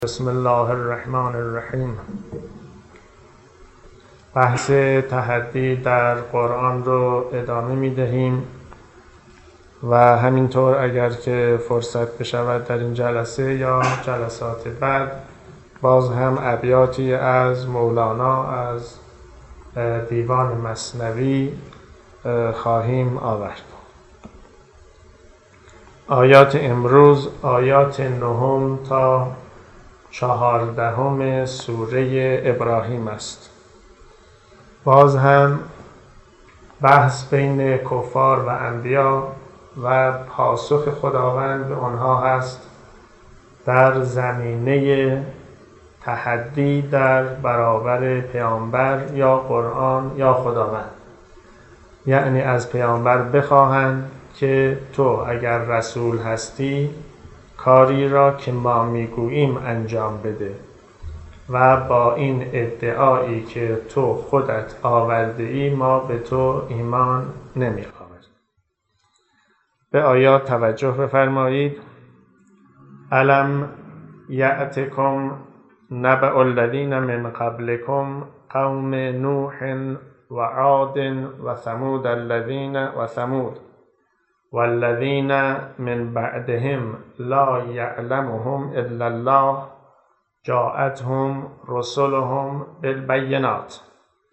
بسم الله الرحمن الرحیم. بحث تحدی در قرآن رو ادامه می دهیم و همینطور اگر که فرصت بشود در این جلسه یا جلسات بعد باز هم ابیاتی از مولانا از دیوان مثنوی خواهیم آورد. آیات امروز آیات 9 تا 14 سوره ابراهیم است. باز هم بحث بین کفار و انبیا و پاسخ خداوند به آنها هست در زمینه تحدی در برابر پیامبر یا قرآن یا خداوند. یعنی از پیامبر بخواهند که تو اگر رسول هستی کاری را که ما میگوییم انجام بده و با این ادعایی که تو خودت آورده ای ما به تو ایمان نمی آوریم. به آیات توجه بفرمایید. الم یأتکم نبأ الذین من قبلکم قوم نوح و عاد و ثمود والذین من بعدهم لا یعلمهم الا الله جاءتهم رسلهم بالبینات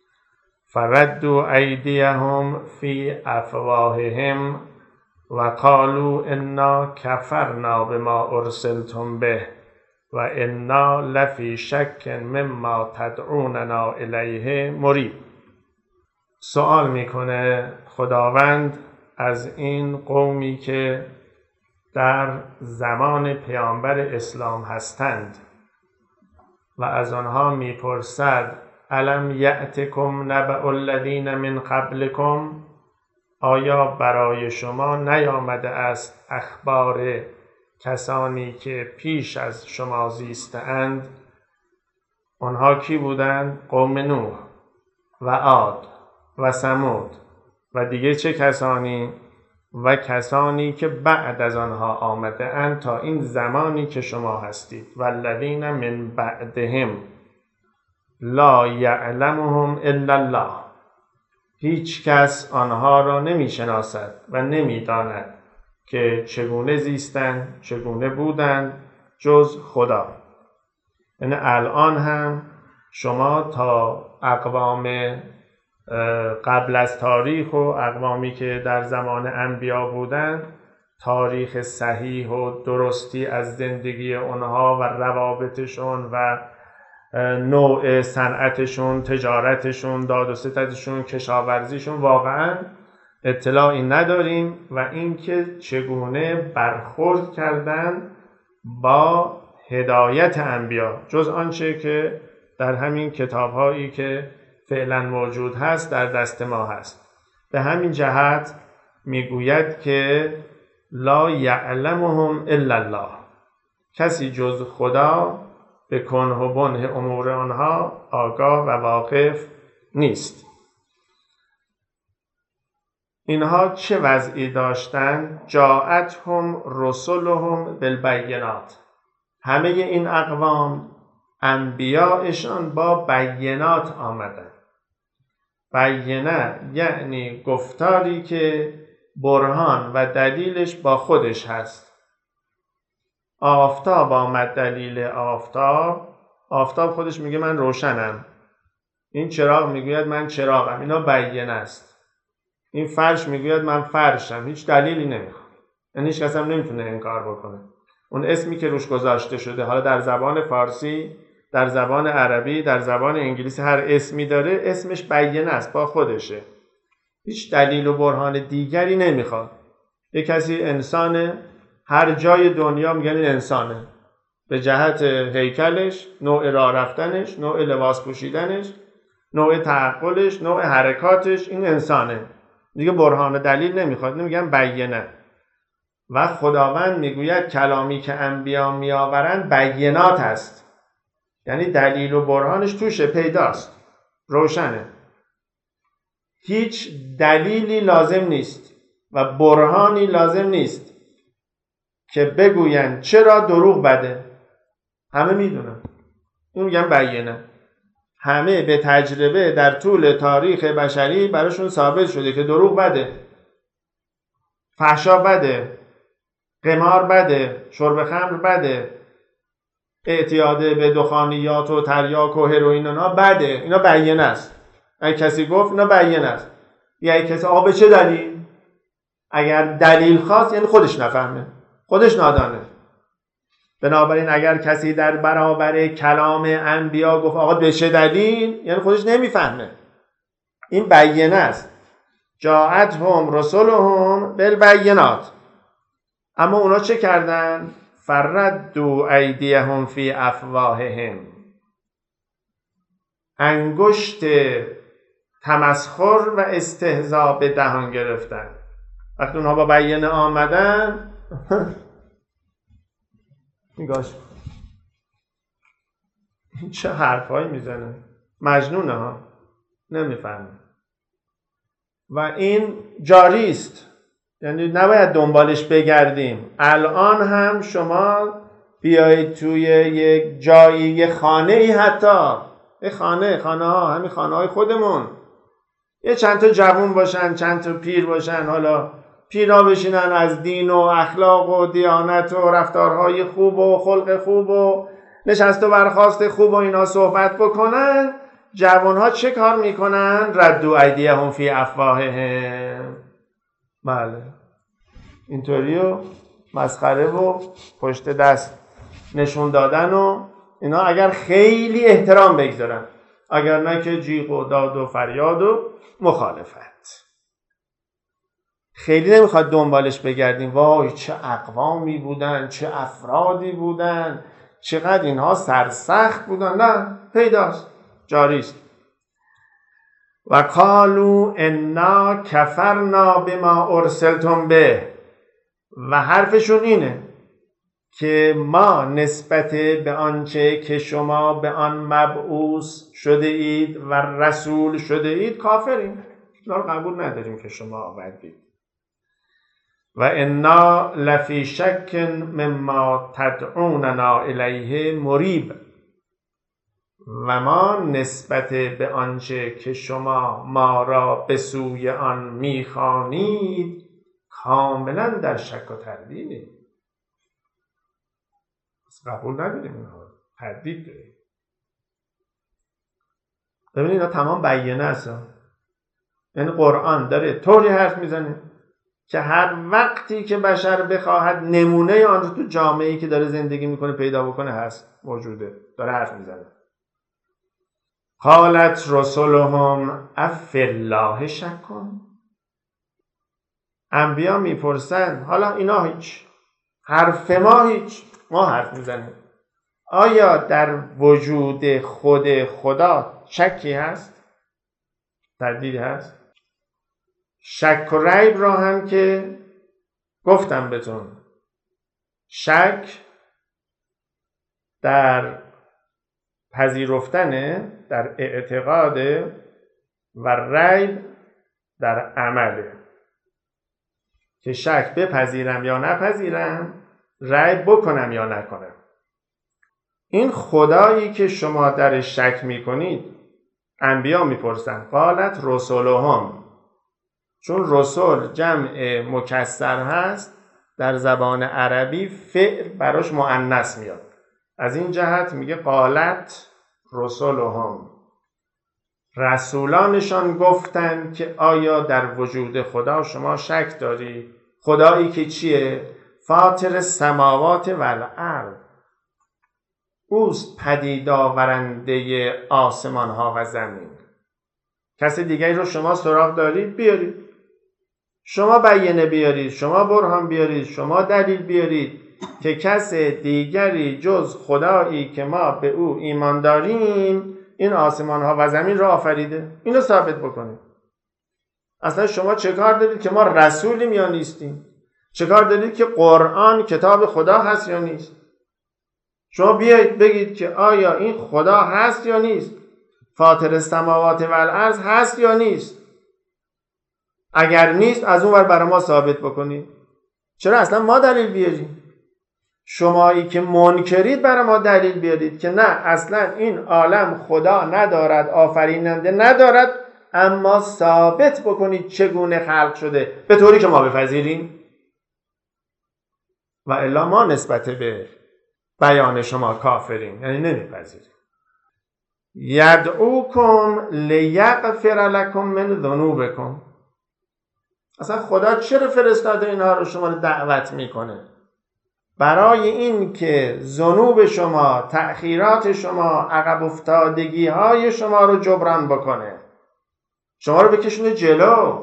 فردوا ایدیهم فی افواههم و قالوا انا کفرنا بما ارسلتم به و انا لفی شک مما تدعوننا الیه مریب. سوال میکنه خداوند از این قومی که در زمان پیامبر اسلام هستند و از آنها میپرسد الم یأتکم نبأ الذین من قبلکم، آیا برای شما نیامده است اخبار کسانی که پیش از شما زیستند؟ آنها کی بودند؟ قوم نوح و عاد و ثمود و دیگه چه کسانی؟ و کسانی که بعد از آنها آمده اند تا این زمانی که شما هستید. والذین من بعدهم لا یعلمهم الا الله، هیچ کس آنها را نمیشناسد و نمیداند که چگونه زیستند، چگونه بودند جز خدا. یعنی الان هم شما تا اقوام قبل از تاریخ و اقوامی که در زمان انبیا بودند تاریخ صحیح و درستی از زندگی اونها و روابطشون و نوع صنعتشون، تجارتشون، داد و ستدشون، کشاورزیشون واقعا اطلاعی نداریم و اینکه چگونه برخورد کردن با هدایت انبیا جز آنچه که در همین کتاب‌هایی که فعلا موجود هست در دست ما هست. به همین جهت میگوید که لا یعلمهم الا الله، کسی جز خدا به کنه و بنه امور آنها آگاه و واقف نیست. اینها چه وضعی داشتند؟ جاءتهم رسلهم بالبینات، همه این اقوام انبیاءشان با بینات آمدند. بینه یعنی گفتاری که برهان و دلیلش با خودش هست. آفتاب آمد دلیل آفتاب خودش میگه من روشنم، این چراغ میگوید من چراغم، اینا بینه است. این فرش میگوید من فرشم، هیچ دلیلی نمیخواد، یعنی هیچ کس هم نمیتونه انکار بکنه. اون اسمی که روش گذاشته شده، حالا در زبان فارسی، در زبان عربی، در زبان انگلیسی هر اسمی داره، اسمش بینه است، با خودشه، هیچ دلیل و برهان دیگری نمیخواد. یک کسی انسانه، هر جای دنیا میگن این انسانه، به جهت هیکلش، نوع راه رفتنش، نوع لباس پوشیدنش، نوع تعقلش، نوع حرکاتش، این انسانه، دیگه برهان و دلیل نمیخواد، نمیگن بینه. و خداوند میگوید کلامی که انبیا میآورند بینات است، یعنی دلیل و برهانش توشه، پیداست، روشنه، هیچ دلیلی لازم نیست و برهانی لازم نیست که بگویند چرا دروغ بده. همه میدونن. این میگن بیینه. همه به تجربه در طول تاریخ بشری براشون ثابت شده که دروغ بده، فحشا بده، قمار بده، شرب خمر بده، اعتیاد به دخانیات و تریاک و هروئین اینا بده. اینا بیینه است. اگه کسی گفت اینا بیینه است. یعنی کسی به چه دلیل؟ اگر دلیل خواست یعنی خودش نفهمه، خودش نادانه. بنابراین اگر کسی در برابر کلام انبیا گفت آقا به چه دلیل، یعنی خودش نمیفهمه. این بیینه است. جاءتهم رسلهم بالبینات. اما اونا چه کردن؟ فردوا ایدیهم فی افواههم. انگشت تمسخر و استهزاء به دهان گرفتن. وقتی اونها با بیینه آمدن نگاش چه حرفایی میزنه، مجنونه ها، نمیفهمه. و این جاری است، یعنی نباید دنبالش بگردیم. الان هم شما بیایید توی یک جایی، یه خانه ای، حتی یه خانه ها، همین خانه های خودمون، یه چند تا جوون باشن، چند تا پیر باشن، حالا پیرا بشینن از دین و اخلاق و دیانت و رفتارهای خوب و خلق خوب و نشست و برخاست خوب و اینا صحبت بکنن. جوانها چه کار میکنن؟ ردوا ایدیهم فی افواههم. بله، اینطوری و مسخره و پشت دست نشون دادن و اینا، اگر خیلی احترام بگذارن، اگر نه که جیغ و داد و فریاد و مخالفت. خیلی نمیخواد دنبالش بگردیم وای چه اقوامی بودن، چه افرادی بودن، چقدر اینها سرسخت بودن. نه، پیداست، جاریست. و قالوا انا کفرنا بما ارسلتم به. و حرفشون اینه که ما نسبت به آنچه که شما به آن مبعوث شده اید و رسول شده اید کافریم. اینا رو قبول نداریم که شما آوردید. و انا لفی شک مما تدعوننا الیه مریب. و ما نسبت به آنچه که شما ما را به سوی آن میخوانید کاملا در شک و تردیدیم. قبول نداریم، اینها تردید داریم. ببینید اینا تمام بیانه است. یعنی قرآن داره طوری حرف میزنه که هر وقتی که بشر بخواهد نمونه آن رو تو جامعه‌ای که داره زندگی میکنه پیدا بکنه هست، موجوده، داره حرف میزنه. قالت رسلهم افی الله شکن. انبیا میپرسن حالا اینا هیچ، حرف ما هیچ، ما حرف میزنیم، آیا در وجود خود خدا شکی هست؟ تردیدی هست؟ شک و ریب را هم که گفتم بهتون. شک در پذیرفتنه، در اعتقاده، و ریب در عمله. که شک بپذیرم یا نپذیرم، ریب بکنم یا نکنم. این خدایی که شما در شک میکنید، انبیا میپرسن قالت رسولهم. چون رسول جمع مکسر هست، در زبان عربی فعل براش مؤنث میاد. از این جهت میگه قالت رسولهم. رسولانشان گفتن که آیا در وجود خدا شما شک داری؟ خدایی که چیه؟ فاطر السماوات والارض. اوست پدید آورنده آسمان ها و زمین. کسی دیگری رو شما سراغ دارید؟ بیارید. شما بیانه بیارید، شما برهان بیارید، شما دلیل بیارید که کس دیگری جز خدایی که ما به او ایمان داریم این آسمان ها و زمین را آفریده. اینو ثابت بکنید. اصلا شما چه کار دارید که ما رسولیم یا نیستیم؟ چه کار دارید که قرآن کتاب خدا هست یا نیست؟ شما بیایید بگید که آیا این خدا هست یا نیست؟ فاطر السماوات والارض هست یا نیست؟ اگر نیست از اون ور برای ما ثابت بکنید. چرا اصلا ما دلیل بیاریم؟ شمایی که منکرید برای ما دلیل بیارید که نه اصلا این عالم خدا ندارد، آفریننده ندارد، اما ثابت بکنید چگونه خلق شده به طوری که ما بپذیریم. و الا ما نسبت به بیان شما کافریم، یعنی نمیپذیریم. یدعوکم لیغفر لکم من ذنوبکم. اصلا خدا چرا فرستاده اینها رو شما رو دعوت میکنه؟ برای این که ذنوب شما، تأخیرات شما، عقب افتادگی های شما رو جبران بکنه، شما رو بکشونه جلو،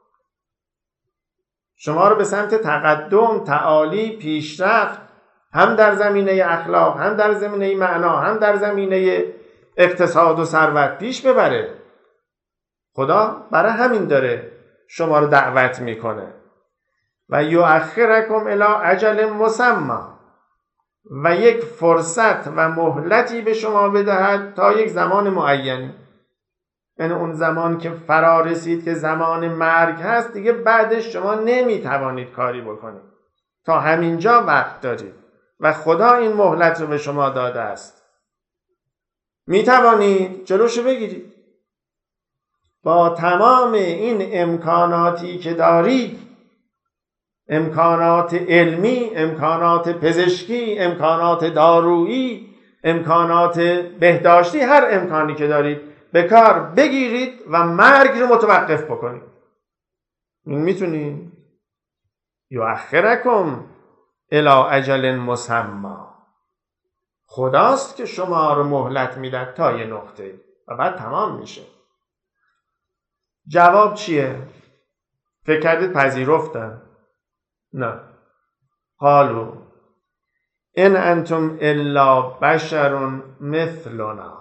شما رو به سمت تقدم، تعالی، پیشرفت، هم در زمینه اخلاق، هم در زمینه معنا، هم در زمینه اقتصاد و ثروت پیش ببره. خدا برای همین داره شما رو دعوت میکنه. و یؤخرکم الی اجل مسمی، و یک فرصت و مهلتی به شما بدهد تا یک زمان معین. یعنی اون زمان که فرا رسید که زمان مرگ هست، دیگه بعدش شما نمیتوانید کاری بکنید، تا همینجا وقت دارید و خدا این مهلت رو به شما داده است. میتوانید جلوشو بگیرید. با تمام این امکاناتی که دارید، امکانات علمی، امکانات پزشکی، امکانات دارویی، امکانات بهداشتی، هر امکانی که دارید به کار بگیرید و مرگ رو متوقف بکنید. میتونید. یؤخرکم الی اجل مسمی. خداست که شما رو مهلت میده تا یه نقطه و بعد تمام میشه. جواب چیه؟ فکر کردید پذیرفتن؟ نه. قالوا ان انتم الا بشر مثلنا.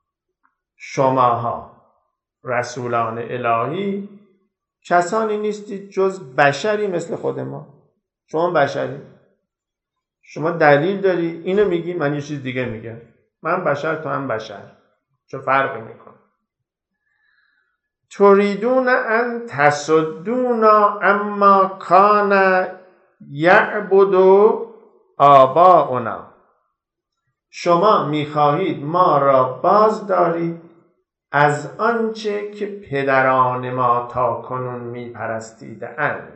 شماها رسولان الهی کسانی نیستید جز بشری مثل خود ما. شما بشری، شما دلیل داری اینو میگی، من یه چیز دیگه میگم. من بشر، تو هم بشر، چه فرقی میکنه؟ تريدون ان تصدونا اما کان یعبد آباؤنا. شما میخواهید ما را باز دارید از آنچه که پدران ما تا کنون میپرستیدند.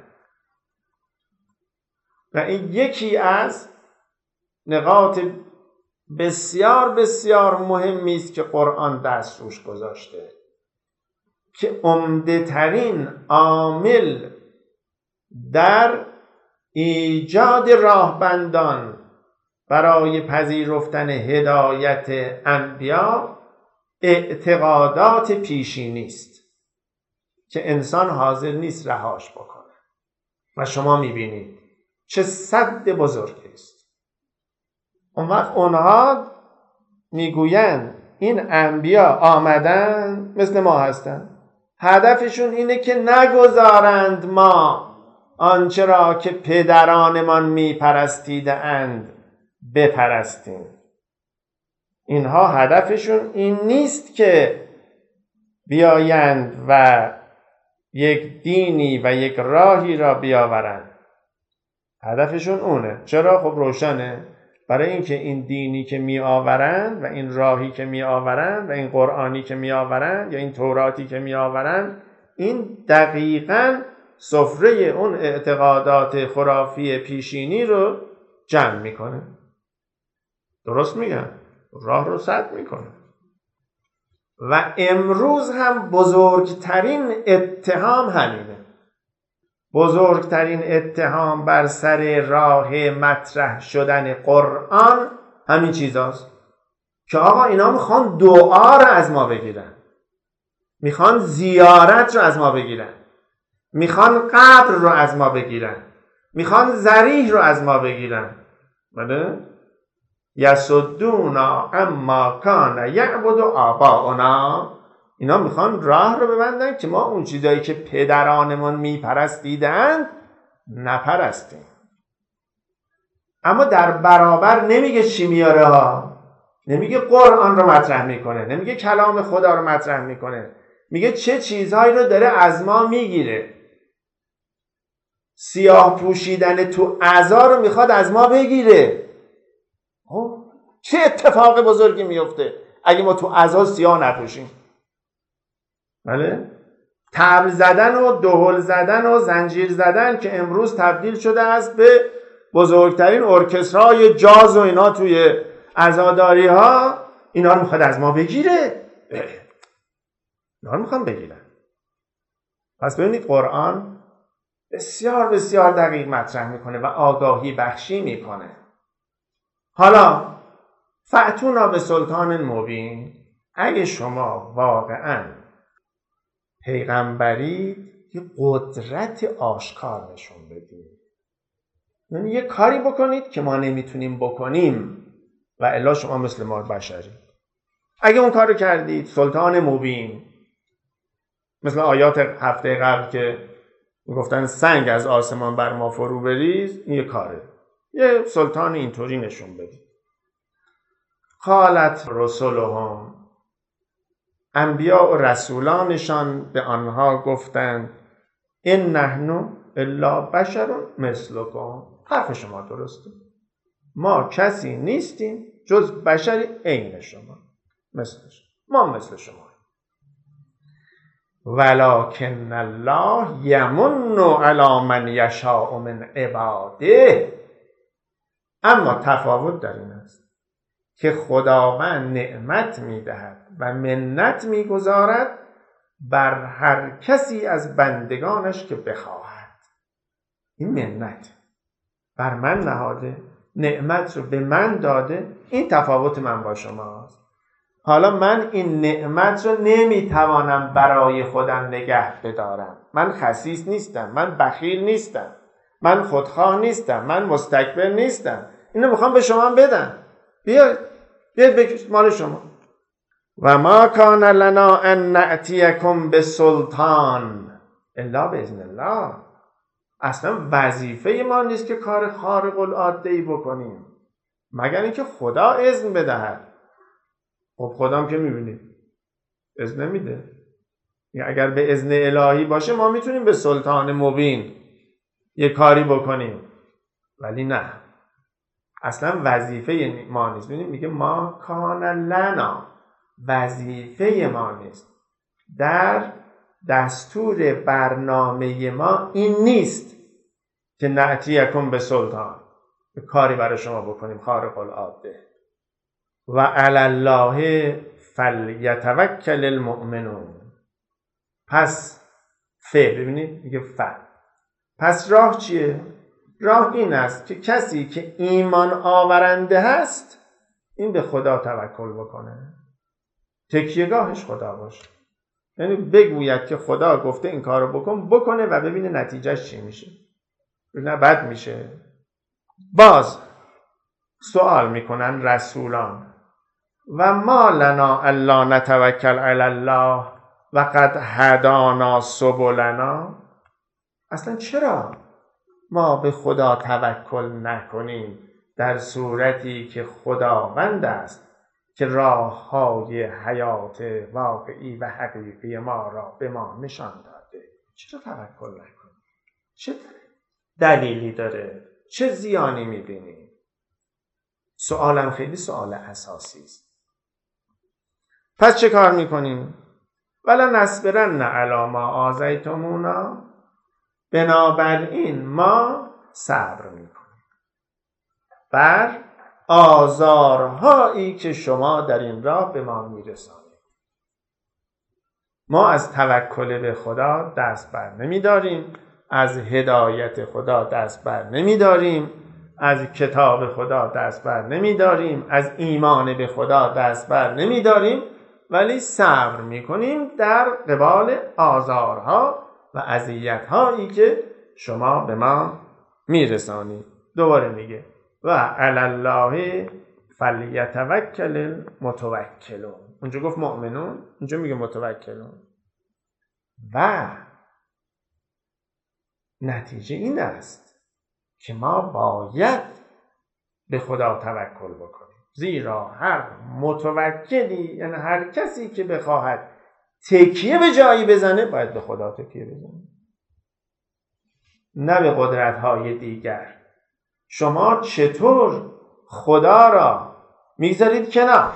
و این یکی از نقاط بسیار بسیار مهمی است که قرآن دست روش گذاشته، که عمده ترین عامل در ایجاد راهبندان برای پذیرفتن هدایت انبیا اعتقادات پیشینی است که انسان حاضر نیست رهاش بکنه. و شما میبینید چه سد بزرگی است. اون وقت اونها میگویند این انبیا آمدن مثل ما هستن، هدفشون اینه که نگذارند ما آنچه را که پدرانمان میپرستیده اند بپرستیم. اینها هدفشون این نیست که بیایند و یک دینی و یک راهی را بیاورند. هدفشون اونه. چرا؟ خب روشنه. برای اینکه این دینی که می آورند و این راهی که می آورند و این قرآنی که می آورند یا این توراتی که می آورند، این دقیقاً سفره اون اعتقادات خرافی پیشینی رو جمع میکنه. درست میگم؟ راه رو سد میکنه. و امروز هم بزرگترین اتهام همینه. بزرگترین اتهام بر سر راه مطرح شدن قرآن همین چیزاست که آقا اینا میخوان دعا رو از ما بگیرن، میخوان زیارت رو از ما بگیرن، میخوان قبر رو از ما بگیرن، میخوان ذریح رو از ما بگیرن. بله؟ یصدونا اما کان یعبد آباؤنا. اینا میخوان راه رو ببندن که ما اون چیزایی که پدرانمون میپرستیدن نپرستیم. اما در برابر نمیگه چی میاره ها. نمیگه قرآن رو مطرح میکنه، نمیگه کلام خدا رو مطرح میکنه، میگه چه چیزهایی رو داره از ما میگیره. سیاه پوشیدن تو اعضا رو میخواد از ما بگیره. چه اتفاق بزرگی میفته اگه ما تو عزا سیاه نپوشیم. بله؟ طبل زدن و دهل زدن و زنجیر زدن که امروز تبدیل شده است به بزرگترین ارکسترهای جاز و اینا توی عزاداری ها، اینا رو میخواد از ما بگیره. اینا رو میخوام بگیرن. پس ببینید قرآن بسیار بسیار دقیق مطرح میکنه و آگاهی بخشی میکنه. حالا فأتونا به سلطان مبین، اگه شما واقعا پیغمبرید یه قدرت آشکار نشون بدید، یعنی یه کاری بکنید که ما نمیتونیم بکنیم و الا شما مثل ما بشری. اگه اون کارو کردید سلطان مبین، مثل آیات هفته قبل که گفتن سنگ از آسمان بر ما فرو بریز، این یه کاره، یه سلطان اینطوری نشون بدید. قالت رسولهم، انبیاء و رسولانشان به آنها گفتند این نحن الا بشر مثلکم، حرف شما درسته، ما کسی نیستیم جز بشری عین شما، مثل شما. ما مثل شما، ولکن الله یمن علی من یشاء من عباده، اما تفاوت در این است که خداوند نعمت میدهد و منت میگذارد بر هر کسی از بندگانش که بخواهد. این منت بر من نهاده، نعمت رو به من داده. این تفاوت من با شماست. حالا من این نعمت رو نمیتوانم برای خودم نگه بدارم. من خسیس نیستم، من بخیل نیستم، من خودخواه نیستم، من مستکبر نیستم. اینو میخوام به شما بدم. بیاید بکش مال شما. و ما کان لنا ان نأتیکم بسلطان الا باذن الله. اصلا وظیفه ما نیست که کار خارق العاده‌ای بکنیم مگر اینکه خدا اذن بدهد. خب خدام که میبینید اذن نمیده. اگر به اذن الهی باشه ما میتونیم به سلطان مبین یه کاری بکنیم، ولی نه، اصلا وظیفه ما نیست. ببینید میگه ما کان لنا، وظیفه ما نیست، در دستور برنامه ما این نیست که نأتیکم به سلطان، کاری برای شما بکنیم خارق العاده. و علی الله فلیتوکل المؤمنون. پس ببینید میگه پس راه چیه؟ راه این است که کسی که ایمان آورنده هست این به خدا توکل بکنه، تکیهگاهش خدا باشه، یعنی بگوید که خدا گفته این کارو بکنه و ببینه نتیجهش چی میشه. نه بد میشه. باز سوال میکنن رسولان و ما لنا الا نتوکل علی الله و قد هدانا سبلنا. اصلا چرا ما به خدا توکل نکنیم در صورتی که خداوند است که راه‌های حیات واقعی و حقیقی ما را به ما نشان داده؟ چرا توکل نکنیم؟ چه دلیلی داره؟ چه زیانی می‌بینیم؟ سوالم خیلی سوال اساسی است. پس چه کار می‌کنیم؟ ولا نصبرن علی ما آذیتمونا، بنابراین ما صبر می‌کنیم بر آزارهایی که شما در این راه به ما میرسانید. ما از توکل به خدا دست بر نمیداریم، از هدایت خدا دست بر نمیداریم، از کتاب خدا دست بر نمیداریم، از ایمان به خدا دست بر نمیداریم، ولی صبر میکنیم در قبال آزارها و اذیت‌هایی که شما به ما میرسانید. دوباره میگه و علی الله فلیتوکل المتوکلون. اونجا گفت مؤمنون، اینجا میگه متوکلون. و نتیجه این است که ما باید به خدا توکل بکنیم، زیرا هر متوکلی، یعنی هر کسی که بخواهد تکیه به جایی بزنه باید به خدا تکیه بزنه، نه به قدرت‌های دیگر. شما چطور خدا را میگذارید کنار،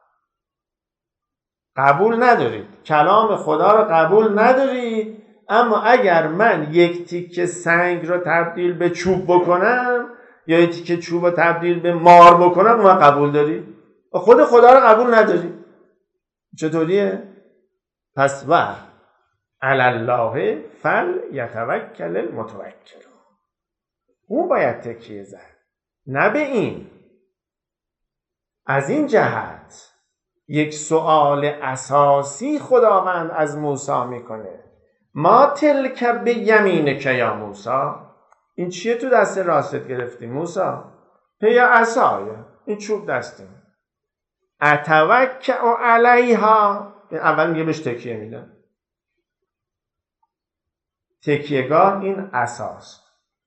قبول ندارید، کلام خدا رو قبول ندارید. اما اگر من یک تیکه سنگ رو تبدیل به چوب بکنم یا یک تیکه چوب رو تبدیل به مار بکنم، اون قبول دارید. خود خدا رو قبول ندارید. چطوریه؟ پس و علی الله فلیتوکل المتوکلون. اون باید تکیه زد، نه به این. از این جهت یک سؤال اساسی خداوند از موسی میکنه: ما تلک بیمینک یا موسی؟ این چیه تو دست راستت گرفتی موسی؟ هی عصایه، این چوب دستیم. اتوکل علیها، اول میگه بهش تکیه میدن. تکیهگاه این اساس.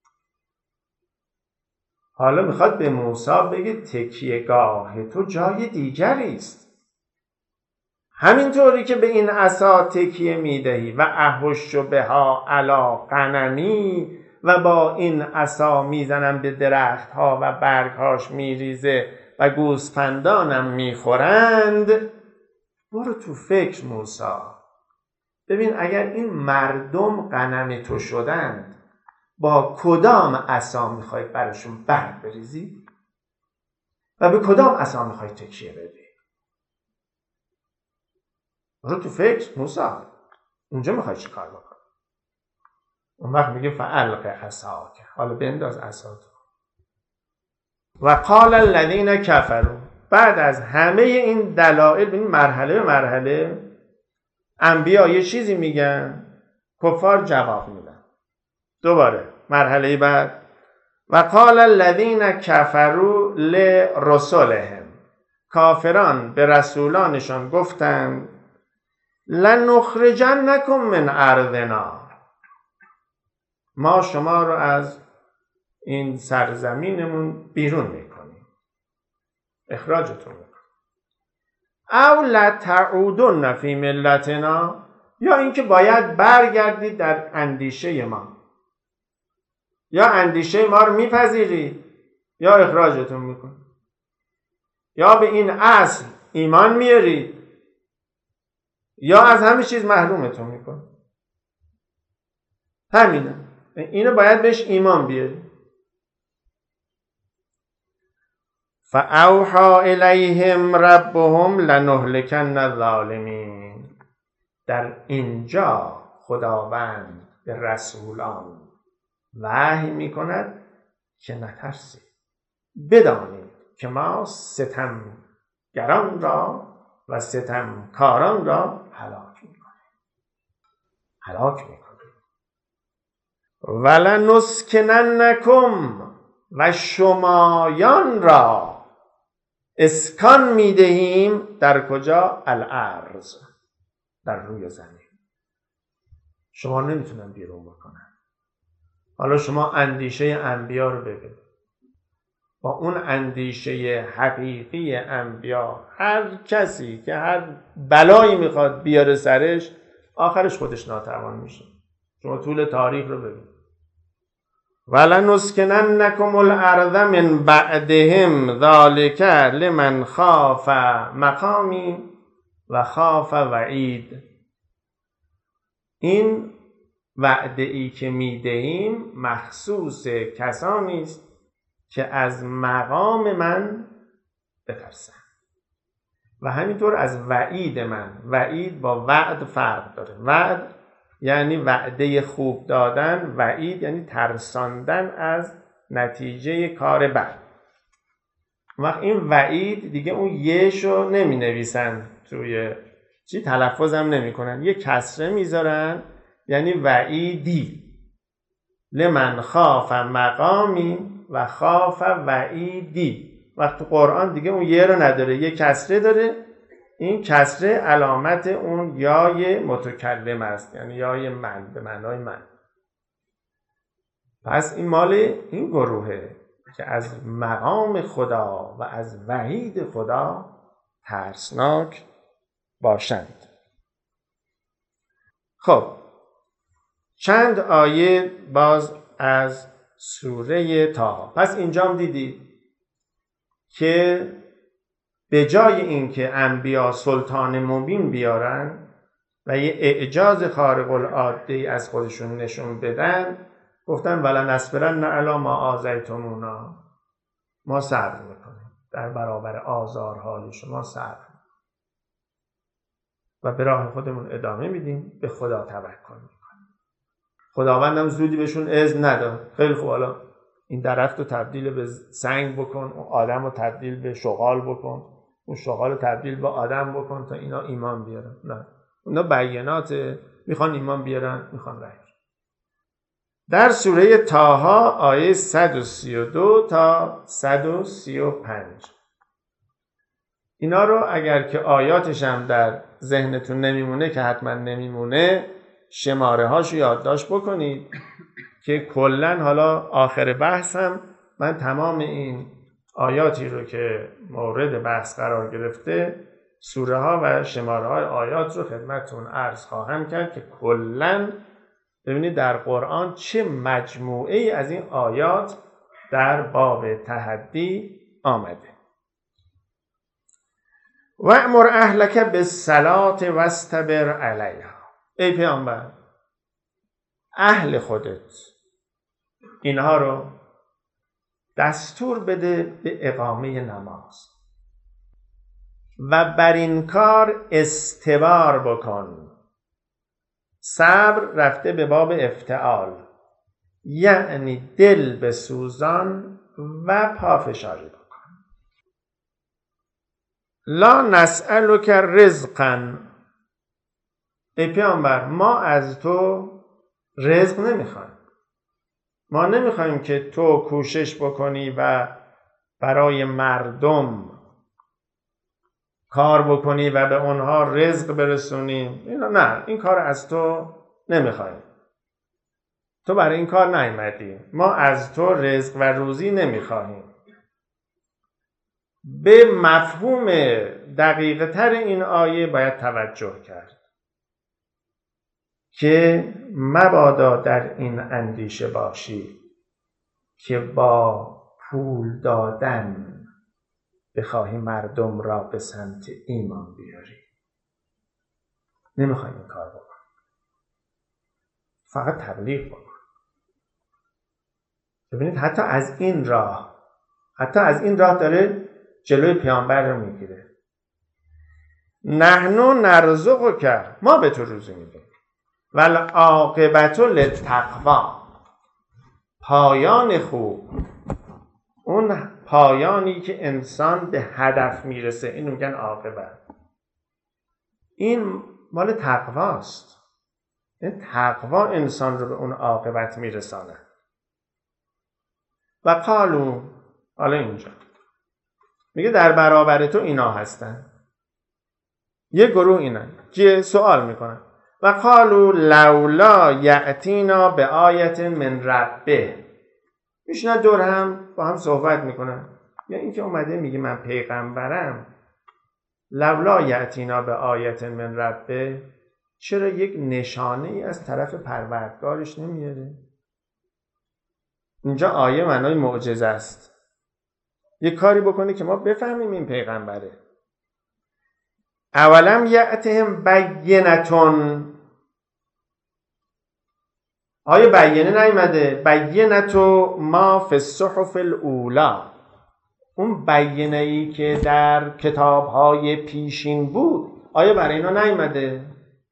حالا میخواد به موسی بگه تکیهگاه تو جای دیگری است. همینطوری که به این عصا تکیه میدهی و احش بها علی غنمی، و با این عصا میزنم به درختها و برگهاش میریزه و گوسفندانم میخورند. برو تو فکر موسی، ببین اگر این مردم غنم تو شدند، با کدام عصا میخوای براشون برگ بریزی و به کدام عصا میخوای تکیه بدی؟ برو تو فکر موسی، اونجا میخوای چی کار بکنی؟ اون وقت میگه فالق عصاک، حالا بنداز عصاتو. و قال الذین کفروا، بعد از همه این دلایل، ببین مرحله به مرحله انبیا یه چیزی میگن، کفار جواب میدن. دوباره مرحله بعد و قال الذین کفروا لرسلهم، کافران به رسولانشان گفتند لنخرجنکم من ارضنا، ما شما رو از این سرزمینمون بیرون میکنیم، اخراجتون میکنیم. او لتعودن فی ملتنا، یا اینکه باید برگردید در اندیشه ما، یا اندیشه ما رو میپذیرید یا اخراجتون میکنیم، یا به این اصل ایمان میارید یا از همه چیز محرومتون میکنیم. همینه، اینو باید بهش ایمان بیارید. فاوحى الیهم ربهم لنهلکن الظالمین. در اینجا خداوند به رسولان وحی میکند که نترسید، بدانید که ما ستمگران را و ستمکاران را هلاک میکنیم. ولنسکننکم، و شمایان را اسکان میدهیم. در کجا؟ الارض، در روی زمین. شما نمیتونن بیرون بکنن. حالا شما اندیشه انبیا رو ببین، با اون اندیشه حقیقی انبیا، هر کسی که هر بلایی میخواد بیاره سرش، آخرش خودش ناتوان میشه. شما طول تاریخ رو ببین. ولنسکننکم الارض من بعدهم ذلک لمن خاف مقامی و خاف وعید. این وعده ای که میدهیم مخصوص کسانی است که از مقام من بترسن و همینطور از وعید من. وعید با وعد فرق داره. وعد یعنی وعده خوب دادن، وعید یعنی ترساندن از نتیجه کار بد. وقت این وعید دیگه اون یهشو نمی نویسن توی چی، تلفظ هم نمی کنن، یه کسره میذارن، یعنی وعیدی. لمن خاف مقامی و خاف وعیدی. وقت تو قرآن دیگه اون یه رو نداره، یه کسره داره. این کسره علامت اون یای متکلم است، یعنی یای من، به معنای من. پس این مال این گروهه که از مقام خدا و از وعید خدا ترسناک باشند. خب چند آیه باز از سوره طه. پس اینجا هم دیدید که به جای اینکه انبیا سلطان مبین بیارن و یه اعجاز خارق العاده از خودشون نشون بدن، گفتن ولنصبرن علی ما آذیتمونا، ما صبر میکنیم در برابر آزارهای شما، صبر و به راه خودمون ادامه میدیم، به خدا توکل میکنیم. خداوندم زودی بهشون اذن نداد. خیلی خوب، حالا این درخت رو تبدیل به سنگ بکن، اون آدم رو تبدیل به شغال بکن، اون شغال رو تبدیل به آدم بکن تا اینا ایمان بیارن. نه، اونا بینات، میخوان ایمان بیارن، میخوان رای. در سوره طه آیه 132 تا 135 اینا رو اگر که آیاتش هم در ذهنتون نمیمونه، که حتما نمیمونه، شماره هاشو یادداشت بکنید که کلن حالا آخر بحثم من تمام این آیاتی رو که مورد بحث قرار گرفته، سوره ها و شماره های آیات رو خدمتتون عرض خواهم کرد که کلن ببینید در قرآن چه مجموعه ای از این آیات در باب تحدی آمده. وأمر اهلک بالصلاة واصطبر علیها. ای پیامبر، اهل خودت اینها رو دستور بده به اقامه نماز و بر این کار استبار بکن. صبر رفته به باب افتعال، یعنی دل به سوزان و پافشاری بکن. لا نسألک رزقا. ای پیامبر، ما از تو رزق نمیخوایم. ما نمیخوایم که تو کوشش بکنی و برای مردم کار بکنی و به اونها رزق برسونی. اینا نه، این کار از تو نمیخوایم. تو برای این کار نیامدی. ما از تو رزق و روزی نمیخواهیم. به مفهوم دقیق تر این آیه باید توجه کرد که مبادا در این اندیشه باشی که با پول دادن بخواهی مردم را به سمت ایمان بیاری. نمیخوای این کار بکن، فقط تبلیغ بکن. ببینید حتی از این راه داره جلوی پیامبر رو میگیره. نحنو نرزقک، ما به تو روزی میدیم، والعاقبة للتقوی. پایان خوب، اون پایانی که انسان به هدف میرسه، اینو میگن عاقبت. این مال تقواست. این تقوا انسان رو به اون عاقبت میرسانه. و قالو، حالا اینجا میگه در برابر تو اینا هستن. یه گروه اینن که سوال میکنن و قالو لولا یأتینا به آیت من ربه. میشنن دور هم با هم صحبت میکنن، یا این که اومده میگه من پیغمبرم، لولا یأتینا به آیت من ربه، چرا یک نشانه ای از طرف پروردگارش نمیاره؟ اینجا آیه معنای معجزه است. یک کاری بکنه که ما بفهمیم این پیغمبره. اولم یأتهم بینتون. آیا بینه نیامده؟ بینتو ما فی الصحف الاولی. اون بینه ای که در کتاب‌های پیشین بود، آیا برای اینا نیامده؟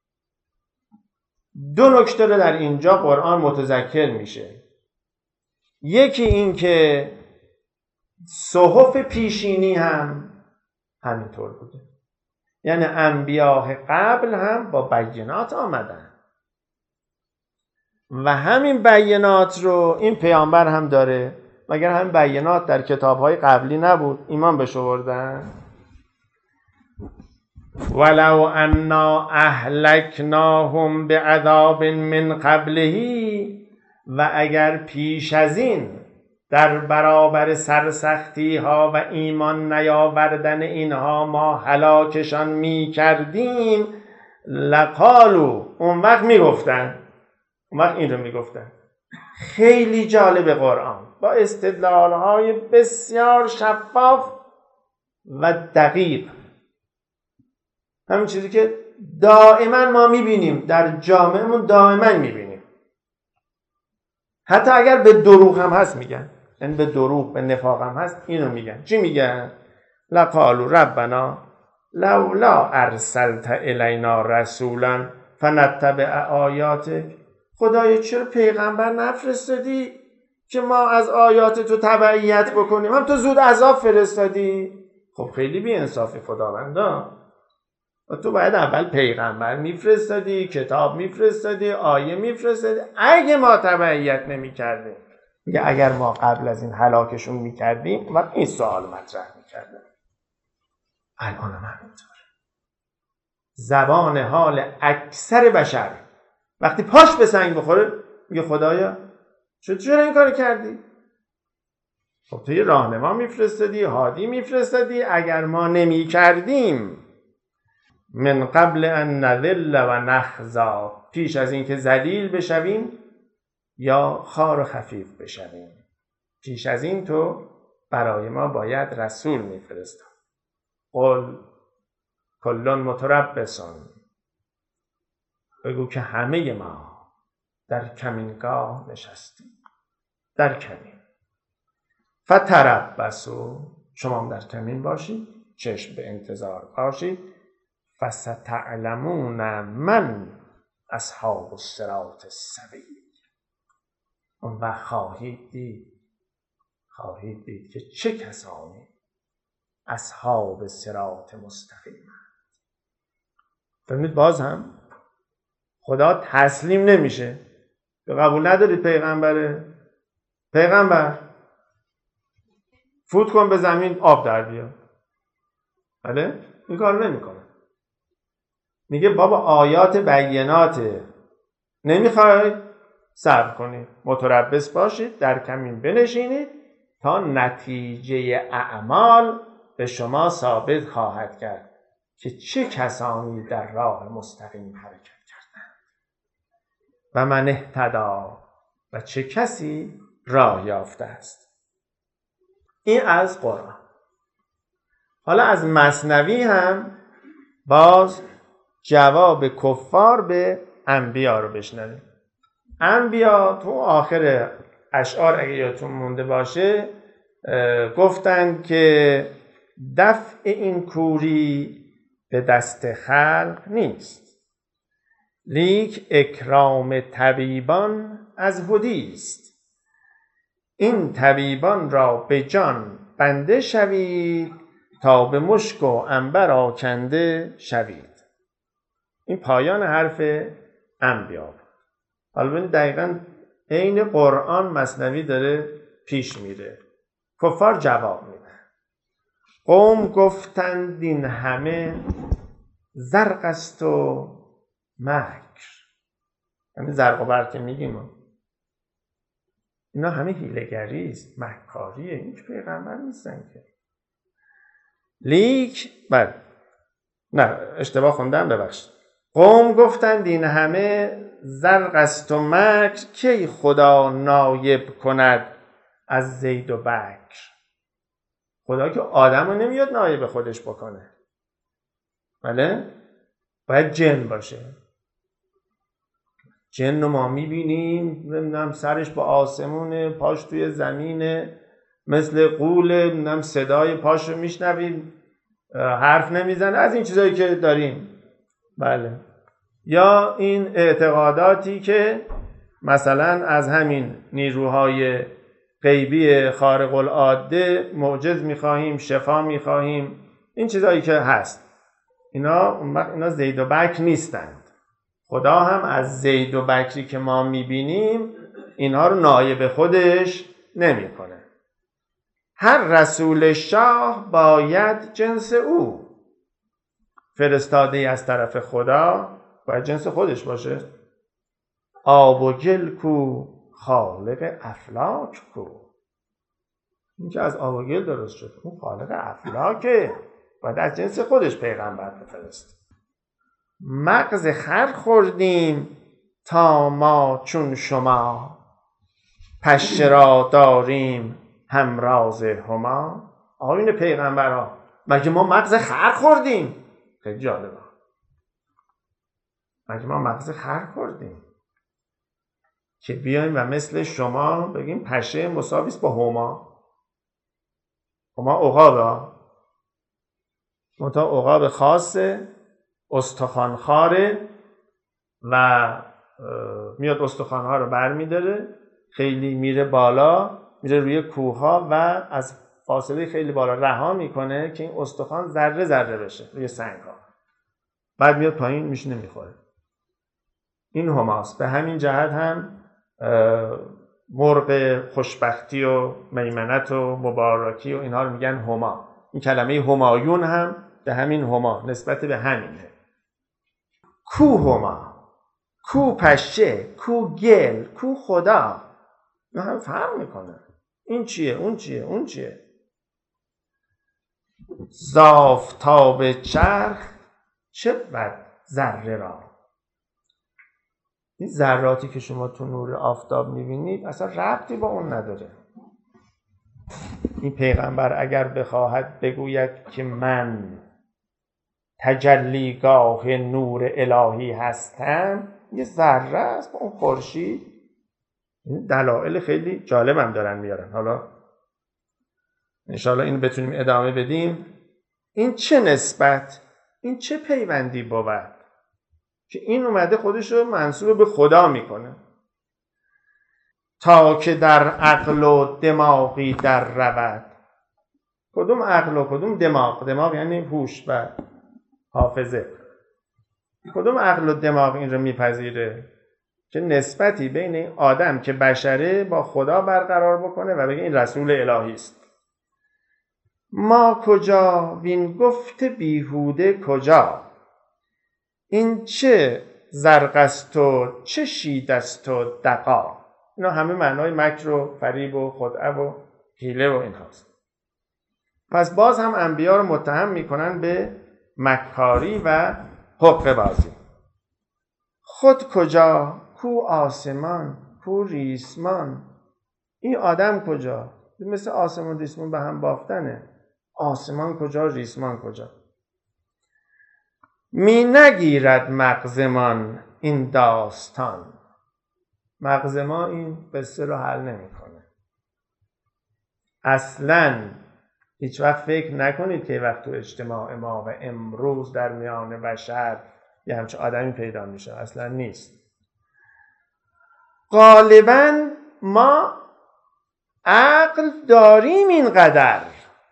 دو نکته رو در اینجا قرآن متذکر میشه. یکی این که صحف پیشینی هم همینطور بوده، یعنی انبیاء قبل هم با بینات آمدن و همین بینات رو این پیامبر هم داره. مگر همین بینات در کتاب‌های قبلی نبود؟ ایمان بهش آوردن. ولو انا اهلکناهم بعذاب من قبله. و اگر پیش از این در برابر سرسختی ها و ایمان نیاوردن اینها ما هلاکشان می کردیم، لقالو، اون وقت می گفتن، اون وقت این رو می گفتن. خیلی جالب قرآن با استدلال های بسیار شفاف و دقیق، همین چیزی که دائما ما میبینیم در جامعهمون، دائما میبینیم، حتی اگر به دروغ هم هست میگن، یعنی به دروغ، به نفاق هم هست، اینو میگن. چی میگن؟ لقالوا ربنا لولا ارسلت الینا رسولا فنتبع آیاتک. خدایا چرا پیغمبر نفرستادی که ما از آیات تو تبعیت بکنیم؟ هم تو زود عذاب فرستادی. خب خیلی بی انصافی خداوندا. و تو باید اول پیغمبر میفرستادی، کتاب میفرستادی، آیه میفرستادی. اگه ما تبعیت نمیکردیم، میگه اگر ما قبل از این هلاکشون میکردیم، و این سوال مطرح میکردیم. الان هم همینطوره. زبان حال اکثر بشر وقتی پاش به سنگ بخوره میگه خدایا چرا این کار کردی؟ خب تو یه راهنما میفرستادی، هادی میفرستادی. اگر ما نمی کردیم، من قبل ان نذل و نخزا، پیش از این که ذلیل بشویم یا خوار و خفیف بشویم، پیش از این تو برای ما باید رسول میفرستاد. قل کلون متربصون، بگو که همه ما در کمینگاه نشستیم، در کمین. فتربصوا، شما هم در کمین باشید، چشم به انتظار باشید. فستعلمون من اصحاب الصراط السوی، اون وقت خواهید دید که چه کسانی اصحاب صراط مستقیم. فرمود باز هم خدا تسلیم نمیشه. به قبول ندارید پیغمبر فوت کن به زمین آب در بیا. بله این کار نمیکنه. میگه بابا آیات بیناته، نمیخواید صبر کنید، متربص باشید، در کمین بنشینید تا نتیجه اعمال به شما ثابت خواهد کرد که چه کسانی در راه مستقیم حرکت کردند و من اهتدی، و چه کسی راه یافته است. این از قرآن. حالا از مثنوی هم باز جواب کفار به انبیا رو بشنویم. انبیا تو آخر اشعار اگه یادتون مونده باشه گفتن که دفع این کوری به دست خلق نیست، لیک اکرام طبیبان از هدی است. این طبیبان را به جان بنده شوید، تا به مشک و عنبر آکنده شوید. این پایان حرف انبیا. حالا ببینید دقیقاً عین قرآن مثنوی داره پیش میره. کفار جواب میدن. قوم گفتند این همه زرق است و مکر. یعنی زرق و برق میگیم اینا همه حیله‌گری است، مکاریه، هیچ پیغمبر نیستن که. لیک نه اشتباه خوندم، ببخشید. قوم گفتند این همه زرق است و مکر، کی خدا نایب کند از زید و بکر. خدا که آدم رو نمیاد نایب خودش بکنه، بله؟ باید جن باشه. جن رو ما میبینیم، نمیدونم سرش با آسمونه، پاش توی زمینه مثل غوله، نمیدونم صدای پاش رو میشنویم، حرف نمیزنه، از این چیزایی که داریم. بله. یا این اعتقاداتی که مثلا از همین نیروهای غیبی خارق العاده معجز میخواهیم، شفا میخواهیم، این چیزایی که هست، اینا زید و بکر نیستند. خدا هم از زید و بکری که ما میبینیم اینها رو نایب خودش نمیکنه. هر رسول شاه باید جنس او. فرستاده ای از طرف خدا باید جنس خودش باشه. آب و گل کو خالق افلاک کو. این که از آب و گل درست شد، اون خالق افلاکه، باید از جنس خودش پیغمبر بفرسته. مغز خر خوردیم تا ما چون شما، پشه را داریم همراز هما. آیین پیغمبرها مگه ما مغز خر خوردیم؟ خیلی جالبه. مگه ما مغز خر خوردیم که بیایم و مثل شما بگیم پشه مساویست با هما؟ هما عقابه، منتها عقاب خاصه، استخوانخواره و میاد استخوانها رو برمیداره، خیلی میره بالا، میره روی کوهها و از فاصله خیلی بالا رها میکنه که این استخوان ذره ذره بشه روی سنگ‌ها، بعد میاد پایین میشینه میخوره. این هماست. به همین جهت هم مرغ خوشبختی و میمنت و مبارکی و اینها رو میگن هما. این کلمه همایون هم به همین هما نسبت به همینه. کو هما، کو پشه، کو گل، کو خدا، اینا هم فرق میکنه. این چیه، اون چیه، اون چیه. زافتاب چرخ چه بود ذره را. این ذراتی که شما تو نور آفتاب میبینید اصلا ربطی با اون نداره. این پیغمبر اگر بخواهد بگوید که من تجلیگاه نور الهی هستم، یه ذره است با اون خورشید. این دلایل خیلی جالبم دارن میارن. حالا انشاءالله این بتونیم ادامه بدیم. این چه نسبت، این چه پیوندی بود که این اومده خودش رو منسوب به خدا میکنه؟ تا که در عقل و دماغی در رود. کدوم عقل و کدوم دماغ؟ دماغ یعنی هوش و حافظه. کدوم عقل و دماغ این رو میپذیره که نسبتی بین این آدم که بشره با خدا برقرار بکنه و بگه این رسول الهی است؟ ما کجا وین گفت بیهوده کجا. این چه زرق است و چه شید است و دغا. اینا همه معنای مکر و فریب و خدعه و حیله و این هاست. پس باز هم انبیا رو متهم میکنن به مکاری و حقه بازی. خود کجا، کو آسمان، کو ریسمان. این آدم کجا؟ مثل آسمان و ریسمان به هم بافتنه. آسمان کجا، ریسمان کجا؟ می نگیرد مغزمان این داستان. مغز ما این قصه رو حل نمیکنه. اصلاً هیچ وقت فکر نکنید که وقت تو اجتماع ما و امروز در میان بشر یه همچه آدمی پیدا میشه. اصلاً نیست. غالباً ما عقل داریم اینقدر.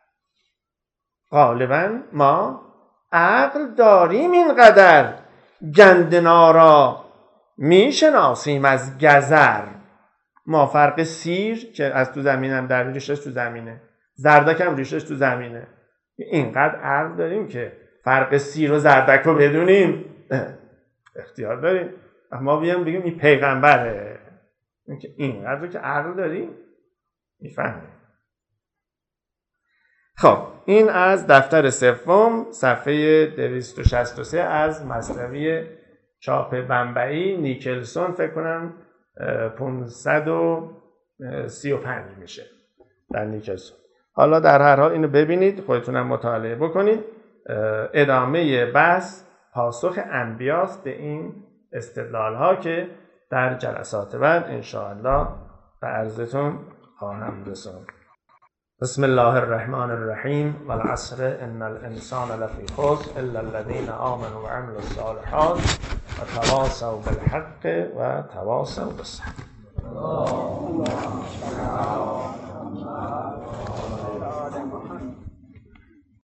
غالباً ما عقل داریم اینقدر. گندنا را میشناسیم از گذر. ما فرق سیر که از تو زمینم در ریشش تو زمینه، زردک هم ریشش تو زمینه، اینقدر عقل داریم که فرق سیر و زردک رو بدونیم. اختیار داریم. ما بیام بگیم این پیغمبره، این که اینقدر که عقل داریم میفهمیم. خب این از دفتر سوم صفحه 263 از مثنوی چاپ بمبئی نیکلسون، فکر کنم 535 میشه در نیکلسون. حالا در هر حال اینو ببینید، خودتونم مطالعه بکنید. ادامه بحث پاسخ انبیاست به این استدلال ها که در جلسات بعد انشاءالله به عرضتون خواهم رسوند. بسم الله الرحمن الرحیم والعصر ان الانسان لفی خسر الا الذین آمنوا وعملوا الصالحات وتواصوا بالحق وتواصوا بالصبر.